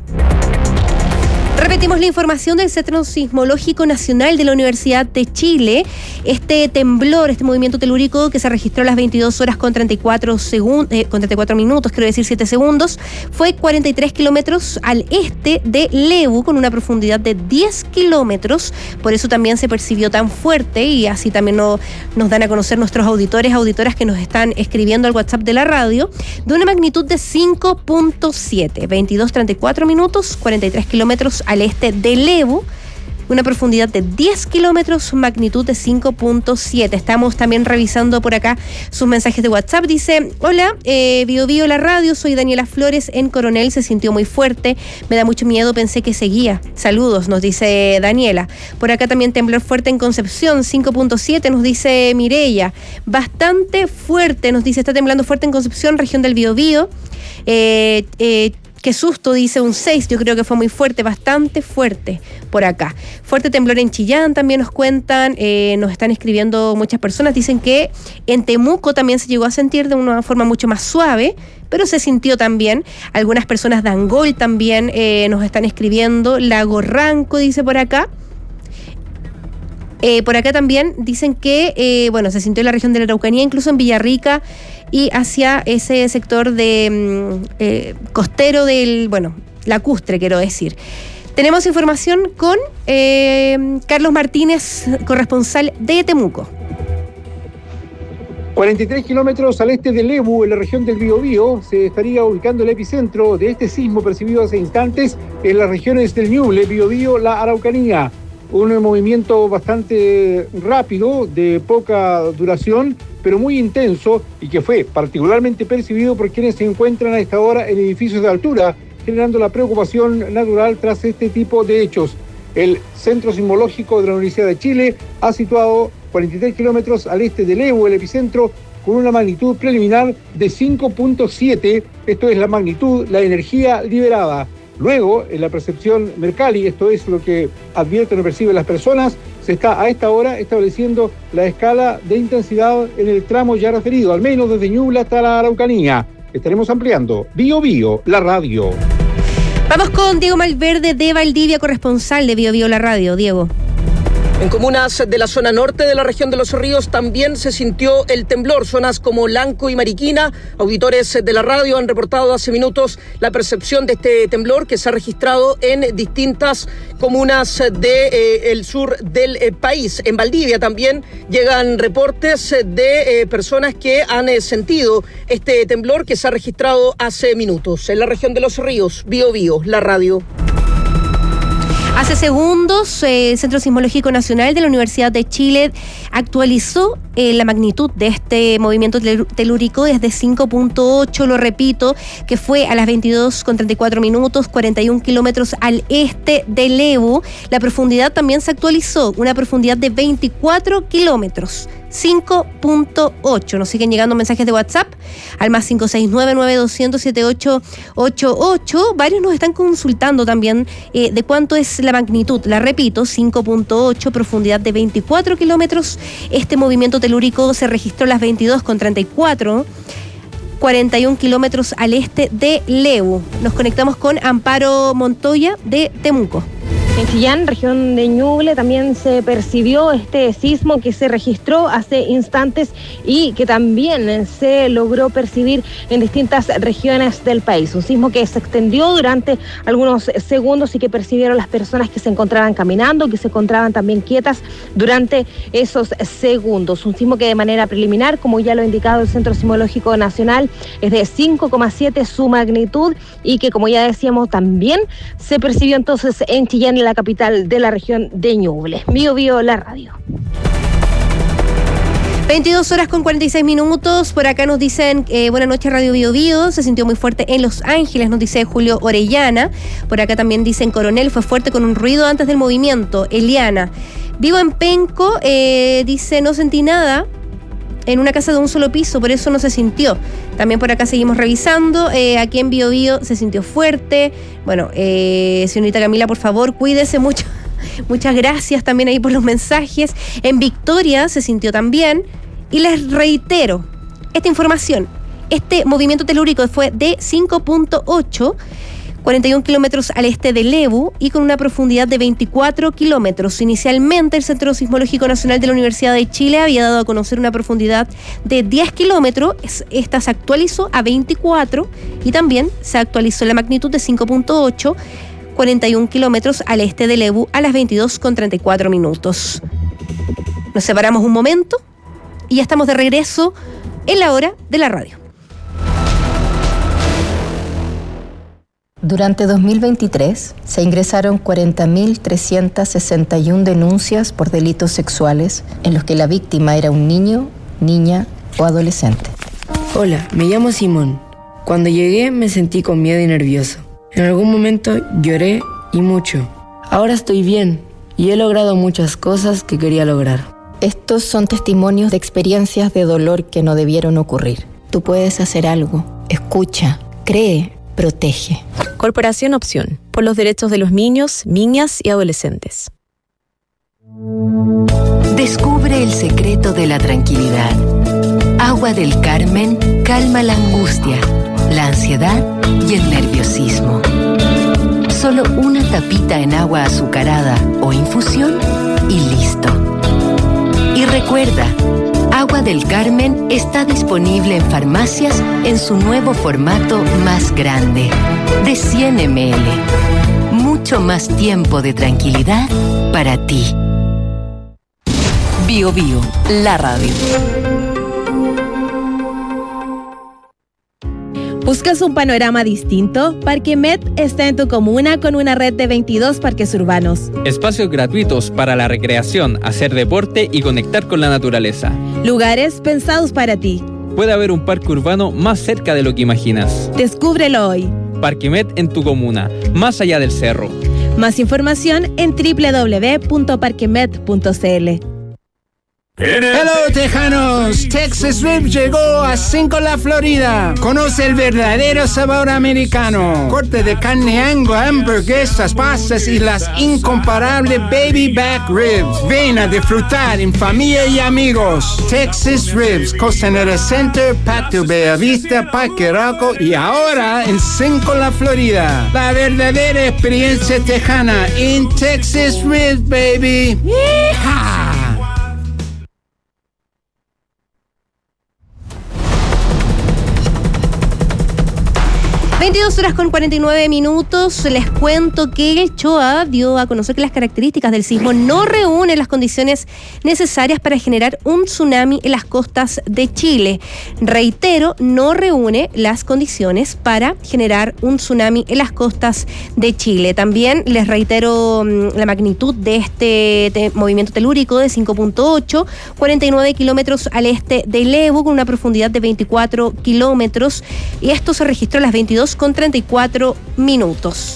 Repetimos la información del Centro Sismológico Nacional de la Universidad de Chile. Este temblor, este movimiento telúrico que se registró a las veintidós horas con treinta y cuatro segundos, eh, con treinta y cuatro minutos, quiero decir siete segundos, fue cuarenta y tres kilómetros al este de Lebu, con una profundidad de diez kilómetros. Por eso también se percibió tan fuerte y así también no, nos dan a conocer nuestros auditores, auditoras que nos están escribiendo al WhatsApp de la radio, de una magnitud de cinco punto siete. veintidós, treinta y cuatro minutos, cuarenta y tres kilómetros al este de Lebu, una profundidad de diez kilómetros, magnitud de cinco punto siete. Estamos también revisando por acá sus mensajes de WhatsApp. Dice: hola, eh, Bio Bio la radio, soy Daniela Flores en Coronel, se sintió muy fuerte, me da mucho miedo, pensé que seguía. Saludos, nos dice Daniela. Por acá también temblor fuerte en Concepción, cinco punto siete, nos dice Mireya. Bastante fuerte, nos dice, está temblando fuerte en Concepción, región del Biobío. Eh, eh, Qué susto, dice un seis, yo creo que fue muy fuerte, bastante fuerte por acá. Fuerte temblor en Chillán también nos cuentan, eh, nos están escribiendo muchas personas, dicen que en Temuco también se llegó a sentir de una forma mucho más suave, pero se sintió también. Algunas personas de Angol también eh, nos están escribiendo, Lago Ranco dice por acá. Eh, por acá también dicen que, eh, bueno, se sintió en la región de la Araucanía, incluso en Villarrica y hacia ese sector de eh, costero del, bueno, lacustre, quiero decir. Tenemos información con eh, Carlos Martínez, corresponsal de Temuco. cuarenta y tres kilómetros al este de Lebu, en la región del Biobío, se estaría ubicando el epicentro de este sismo percibido hace instantes en las regiones del Ñuble, Biobío, la Araucanía. Un movimiento bastante rápido, de poca duración, pero muy intenso y que fue particularmente percibido por quienes se encuentran a esta hora en edificios de altura, generando la preocupación natural tras este tipo de hechos. El Centro Sismológico de la Universidad de Chile ha situado cuarenta y tres kilómetros al este de Lebu, el epicentro, con una magnitud preliminar de cinco punto siete. Esto es la magnitud, la energía liberada. Luego, en la percepción Mercalli, esto es lo que advierten o perciben las personas, se está a esta hora estableciendo la escala de intensidad en el tramo ya referido, al menos desde Ñuble hasta la Araucanía. Estaremos ampliando. Bio Bio, la radio. Vamos con Diego Malverde de Valdivia, corresponsal de Bio Bio la radio. Diego. En comunas de la zona norte de la región de Los Ríos también se sintió el temblor. Zonas como Lanco y Mariquina, auditores de la radio han reportado hace minutos la percepción de este temblor que se ha registrado en distintas comunas del de, eh, sur del eh, país. En Valdivia también llegan reportes de eh, personas que han eh, sentido este temblor que se ha registrado hace minutos. En la región de Los Ríos, Bio Bio, la radio. Hace segundos, eh, el Centro Sismológico Nacional de la Universidad de Chile actualizó eh, la magnitud de este movimiento telúrico desde cinco punto ocho, lo repito, que fue a las veintidós con treinta y cuatro minutos, cuarenta y un kilómetros al este de Lebu. La profundidad también se actualizó, una profundidad de veinticuatro kilómetros. cinco punto ocho. Nos siguen llegando mensajes de WhatsApp al más cinco seis nueve nueve dos cero cero siete ocho ocho ocho. Varios nos están consultando también eh, de cuánto es la magnitud. La repito, cinco punto ocho, profundidad de veinticuatro kilómetros. Este movimiento telúrico se registró a las veintidós con treinta y cuatro. cuarenta y un kilómetros al este de Lebu. Nos conectamos con Amparo Montoya de Temuco. En Chillán, región de Ñuble, también se percibió este sismo que se registró hace instantes y que también se logró percibir en distintas regiones del país. Un sismo que se extendió durante algunos segundos y que percibieron las personas que se encontraban caminando, que se encontraban también quietas durante esos segundos. Un sismo que de manera preliminar, como ya lo ha indicado el Centro Sismológico Nacional, es de cinco coma siete su magnitud y que, como ya decíamos, también se percibió entonces en Chillán, la capital de la región de Ñuble. Bio Bio, la radio. veintidós horas con cuarenta y seis minutos. Por acá nos dicen, eh, buenas noches Radio Bio Bio, se sintió muy fuerte en Los Ángeles, nos dice Julio Orellana. Por acá también dicen Coronel, fue fuerte con un ruido antes del movimiento. Eliana. Vivo en Penco, eh, dice, no sentí nada. En una casa de un solo piso, por eso no se sintió. También por acá seguimos revisando. Eh, aquí en Bio Bio se sintió fuerte. Bueno, eh, señorita Camila, por favor, cuídese mucho. Muchas gracias también ahí por los mensajes. En Victoria se sintió también. Y les reitero esta información. Este movimiento telúrico fue de cinco punto ocho, cuarenta y un kilómetros al este de Lebu y con una profundidad de veinticuatro kilómetros. Inicialmente el Centro Sismológico Nacional de la Universidad de Chile había dado a conocer una profundidad de diez kilómetros. Esta se actualizó a veinticuatro y también se actualizó la magnitud de cinco punto ocho, cuarenta y un kilómetros al este de Lebu a las veintidós con treinta y cuatro minutos. Nos separamos un momento y ya estamos de regreso en la hora de la radio. Durante dos mil veintitrés se ingresaron cuarenta mil trescientas sesenta y una denuncias por delitos sexuales en los que la víctima era un niño, niña o adolescente. Hola, me llamo Simón. Cuando llegué me sentí con miedo y nervioso. En algún momento lloré y mucho. Ahora estoy bien y he logrado muchas cosas que quería lograr. Estos son testimonios de experiencias de dolor que no debieron ocurrir. Tú puedes hacer algo. Escucha, cree, protege. Corporación Opción, por los derechos de los niños, niñas y adolescentes. Descubre el secreto de la tranquilidad. Agua del Carmen calma la angustia, la ansiedad y el nerviosismo. Solo una tapita en agua azucarada o infusión y listo. Y recuerda, Agua del Carmen está disponible en farmacias en su nuevo formato más grande, de cien mililitros. Mucho más tiempo de tranquilidad para ti. Bio Bio, la radio. ¿Buscas un panorama distinto? Parquemet está en tu comuna con una red de veintidós parques urbanos. Espacios gratuitos para la recreación, hacer deporte y conectar con la naturaleza. Lugares pensados para ti. Puede haber un parque urbano más cerca de lo que imaginas. Descúbrelo hoy. Parquemet en tu comuna, más allá del cerro. Más información en doble u doble u doble u punto parquemet punto c l. Hello Tejanos, Texas Rib llegó a Cinco La Florida. Conoce el verdadero sabor americano. Corte de carne Angus, hamburguesas, pastas y las incomparables baby back ribs. Ven a disfrutar en familia y amigos. Texas Ribs, Costanera Center, Patio Bellavista, Parque Arauco y ahora en Cinco La Florida. La verdadera experiencia tejana en Texas Ribs, baby. ¡Yeehaw! veintidós horas con cuarenta y nueve minutos. Les cuento que el CHOA dio a conocer que las características del sismo no reúnen las condiciones necesarias para generar un tsunami en las costas de Chile. Reitero, no reúne las condiciones para generar un tsunami en las costas de Chile. También les reitero la magnitud de este de movimiento telúrico de cinco punto ocho, cuarenta y nueve kilómetros al este de Lebu, con una profundidad de veinticuatro kilómetros. Y esto se registró a las veintidós con treinta y cuatro minutos.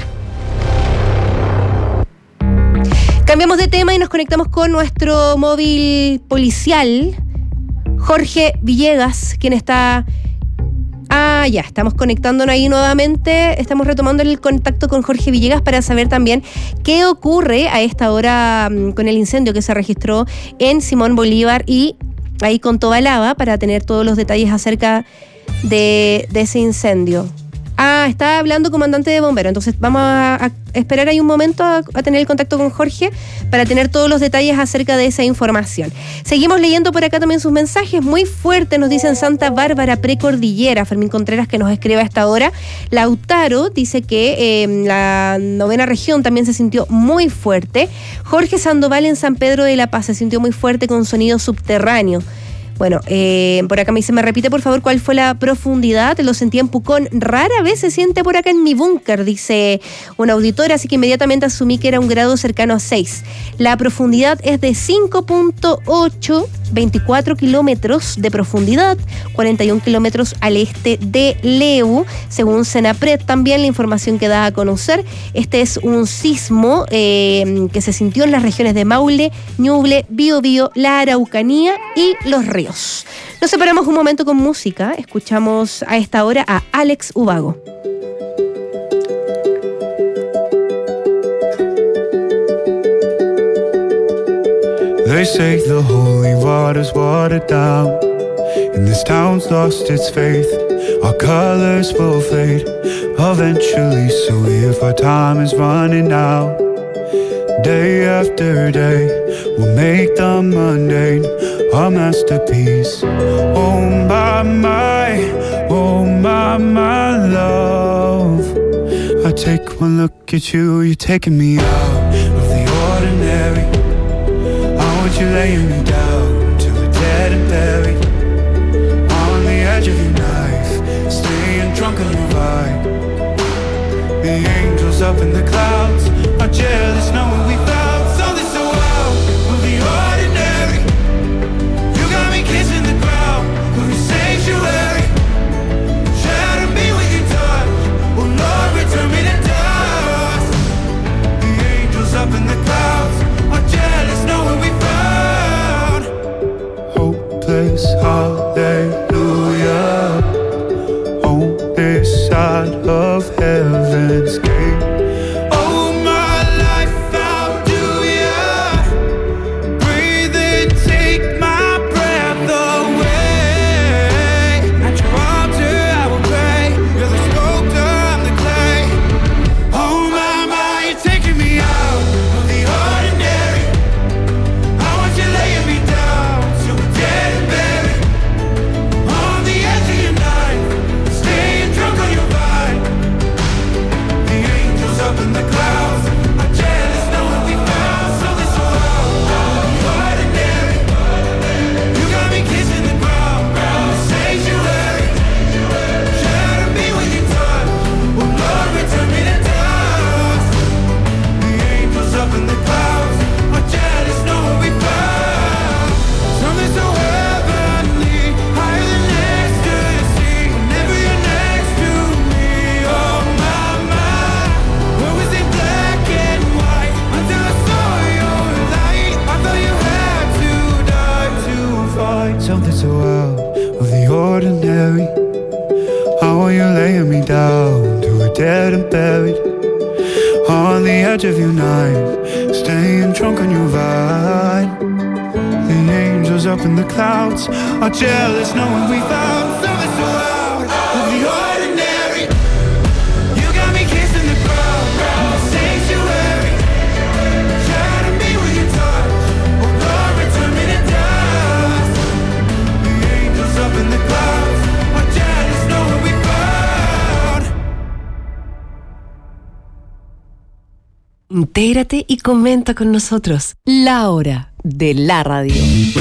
Cambiamos de tema y nos conectamos con nuestro móvil policial, Jorge Villegas, quien está... Ah, ya, estamos conectándonos ahí nuevamente. Estamos retomando el contacto con Jorge Villegas para saber también qué ocurre a esta hora con el incendio que se registró en Simón Bolívar y ahí con Tobalaba, para tener todos los detalles acerca de, de ese incendio. Ah, está hablando comandante de bomberos, entonces vamos a, a esperar ahí un momento a, a tener el contacto con Jorge para tener todos los detalles acerca de esa información. Seguimos leyendo por acá también sus mensajes, muy fuertes, nos dicen Santa Bárbara, precordillera, Fermín Contreras que nos escribe a esta hora. Lautaro dice que eh, la novena región también se sintió muy fuerte. Jorge Sandoval en San Pedro de la Paz se sintió muy fuerte con sonido subterráneo. Bueno, eh, por acá me dice, me repite por favor cuál fue la profundidad, lo sentí en Pucón, rara vez se siente por acá en mi búnker, dice una auditora, así que inmediatamente asumí que era un grado cercano a seis. La profundidad es de cinco punto ocho, veinticuatro kilómetros de profundidad, cuarenta y un kilómetros al este de Leu, según Senapred también la información que da a conocer. Este es un sismo eh, que se sintió en las regiones de Maule, Ñuble, Biobío, la Araucanía y Los Ríos. Nos separamos un momento con música. Escuchamos a esta hora a Alex Ubago. They say the holy water's watered down, and this town's lost its faith. Our colors will fade eventually, so if our time is running out, day after day, we'll make the mundane a masterpiece. Oh my, my, oh my, my love. I take one look at you, you're taking me out of the ordinary. I want you laying me down till we're dead and buried on the edge of your knife, staying drunk on your vibe. The angels up in the clouds are jealous knowing we found something so out of the ordinary. You got me kissing the ground of your sanctuary. Shatter me with your touch, oh Lord, return me to dust. The angels up in the clouds are jealous knowing we found hopeless hallelujah on this side of heaven's gate. Something so out of the ordinary. How are you laying me down to a dead and buried on the edge of your knife, staying drunk on your vine. The angels up in the clouds are jealous knowing we found something so out of the ordinary. You got me kissing the ground of the sanctuary. Shatter me with your touch, oh Lord, return me to dust. The angels up in the clouds are jealous knowing we found. Intégrate y comenta con nosotros. La hora de la radio.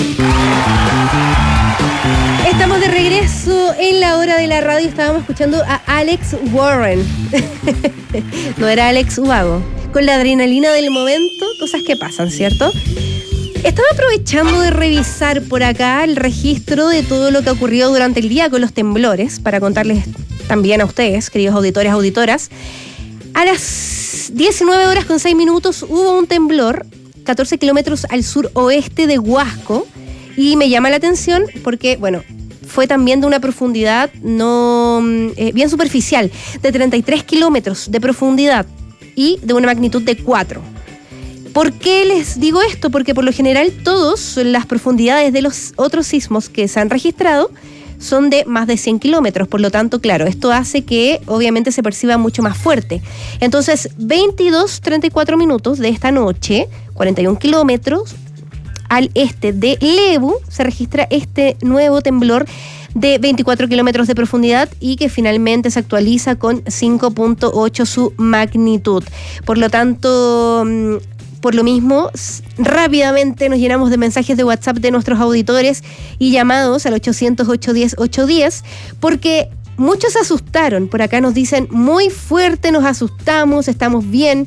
Estamos de regreso en la hora de la radio. Estábamos escuchando a Alex Warren. No era Alex Ubago. Con la adrenalina del momento, cosas que pasan, ¿cierto? Estaba aprovechando de revisar por acá el registro de todo lo que ha ocurrido durante el día con los temblores, para contarles también a ustedes, queridos auditores, auditoras. A las diecinueve horas con seis minutos hubo un temblor, catorce kilómetros al suroeste de Huasco, y me llama la atención porque, bueno, fue también de una profundidad no eh, bien superficial, de treinta y tres kilómetros de profundidad y de una magnitud de cuatro. ¿Por qué les digo esto? Porque por lo general todas las profundidades de los otros sismos que se han registrado son de más de cien kilómetros, por lo tanto, claro, esto hace que obviamente se perciba mucho más fuerte. Entonces, veintidós treinta y cuatro minutos de esta noche, cuarenta y un kilómetros al este de Lebu, se registra este nuevo temblor de veinticuatro kilómetros de profundidad y que finalmente se actualiza con cinco punto ocho su magnitud. Por lo tanto, por lo mismo, rápidamente nos llenamos de mensajes de WhatsApp de nuestros auditores y llamados al ochocientos, ochocientos diez, ochocientos diez, porque muchos se asustaron. Por acá nos dicen, muy fuerte, nos asustamos, estamos bien.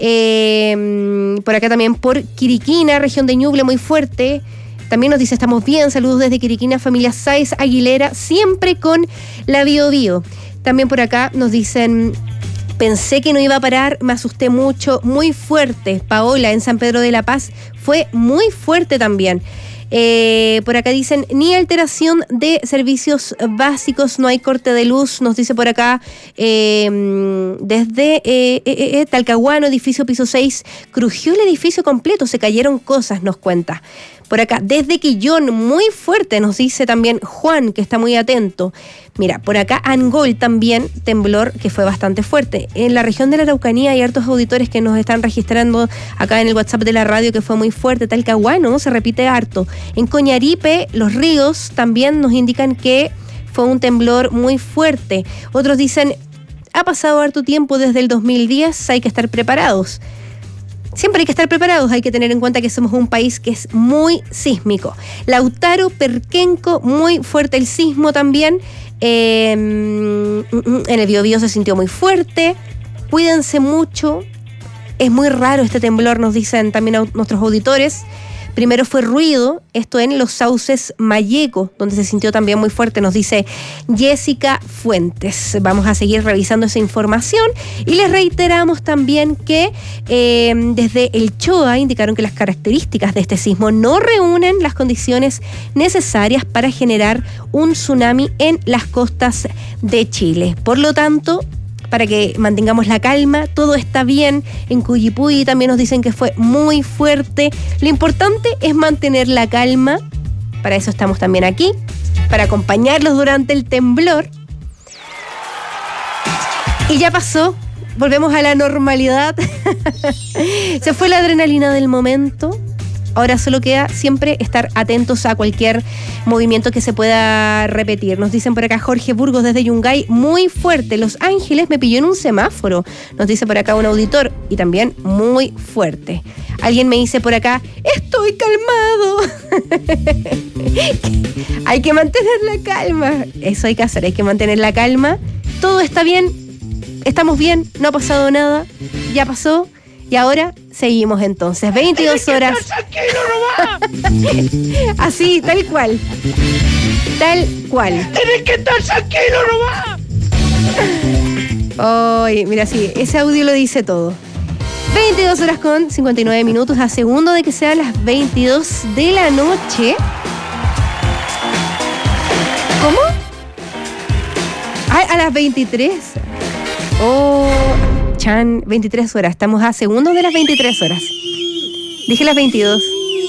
Eh, por acá también por Quiriquina, región de Ñuble, muy fuerte. También nos dice, estamos bien, saludos desde Quiriquina, familia Sáez Aguilera, siempre con la Bio Bio. También por acá nos dicen, pensé que no iba a parar, me asusté mucho, muy fuerte. Paola, en San Pedro de la Paz, fue muy fuerte también. Eh, por acá dicen, ni alteración de servicios básicos, no hay corte de luz, nos dice por acá, eh, desde eh, eh, eh, Talcahuano, edificio piso seis, crujió el edificio completo, se cayeron cosas, nos cuenta. Por acá, desde Quillón, muy fuerte, nos dice también Juan, que está muy atento. Mira, por acá Angol también, temblor que fue bastante fuerte. En la región de la Araucanía hay hartos auditores que nos están registrando acá en el WhatsApp de la radio que fue muy fuerte. Talcahuano se repite harto. En Coñaripe, Los Ríos también nos indican que fue un temblor muy fuerte. Otros dicen, ha pasado harto tiempo desde el dos mil diez, hay que estar preparados. Siempre hay que estar preparados, hay que tener en cuenta que somos un país que es muy sísmico. Lautaro, Perquenco, muy fuerte el sismo también. Eh, en el Biobío se sintió muy fuerte. Cuídense mucho. Es muy raro este temblor, nos dicen también nuestros auditores. Primero fue ruido, esto en Los Sauces Mayeco, donde se sintió también muy fuerte, nos dice Jessica Fuentes. Vamos a seguir revisando esa información y les reiteramos también que eh, desde el CHOA indicaron que las características de este sismo no reúnen las condiciones necesarias para generar un tsunami en las costas de Chile. Por lo tanto, para que mantengamos la calma, todo está bien. En Cuyipulli también nos dicen que fue muy fuerte. Lo importante es mantener la calma. Para eso estamos también aquí, para acompañarlos durante el temblor. Y ya pasó, volvemos a la normalidad. Se fue la adrenalina del momento. Ahora solo queda siempre estar atentos a cualquier movimiento que se pueda repetir. Nos dicen por acá Jorge Burgos desde Yungay, muy fuerte. Los Ángeles me pilló en un semáforo. Nos dice por acá un auditor y también muy fuerte. Alguien me dice por acá, estoy calmado. Hay que mantener la calma. Eso hay que hacer, hay que mantener la calma. Todo está bien, estamos bien, no ha pasado nada, ya pasó. Y ahora seguimos entonces, veintidós horas. Así, tal cual. Tal cual. ¡Tienes que estar tranquilo nomás! Ay, mira, sí, ese audio lo dice todo. veintidós horas con cincuenta y nueve minutos, a segundo de que sean las veintidós de la noche. ¿Cómo? A, a las veintitrés. Oh... Chan, veintitrés horas. Estamos a segundos de las veintitrés horas. Dije las veintidós.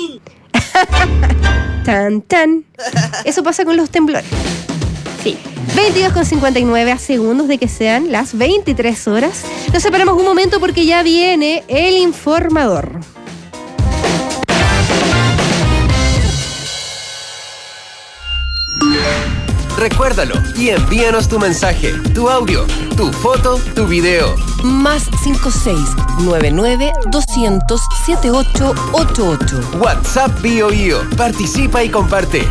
Tan, tan. Eso pasa con los temblores. Sí. veintidós con cincuenta y nueve a segundos de que sean las veintitrés horas. Nos separamos un momento porque ya viene el informador. Recuérdalo y envíanos tu mensaje, tu audio, tu foto, tu video. Más cinco seis nueve nueve doscientos setenta y ocho ochenta y ocho. WhatsApp Bio Bio. Participa y comparte.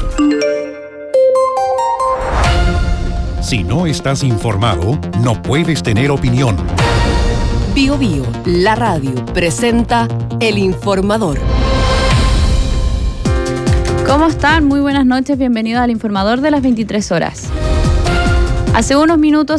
Si no estás informado, no puedes tener opinión. Bio Bio, la radio, presenta El Informador. ¿Cómo están? Muy buenas noches, bienvenidos al Informador de las veintitrés horas. Hace unos minutos